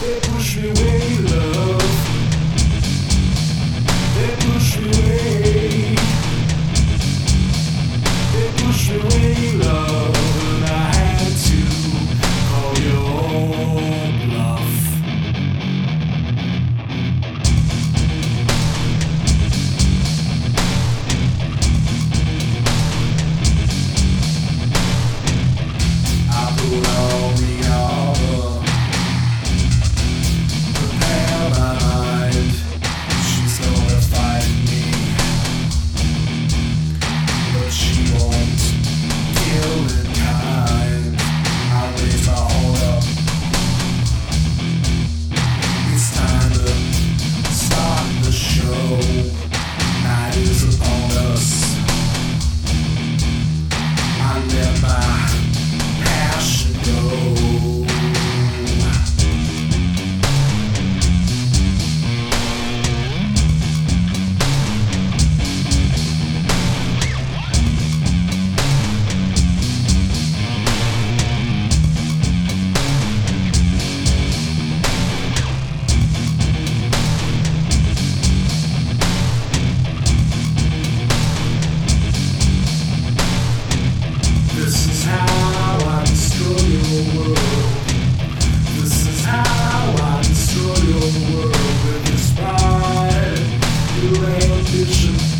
They push me away, love. They push me away. They push me away, love. And I had to call your bluff. I pulled all the armor, prepare my mind. She's gonna fight me, but she won't kill in kind. I raise my hold up. It's time to start the show. Night is upon us. I let my passion go. This is how I destroy your world. This is how I destroy your world. With this pride, your ambition.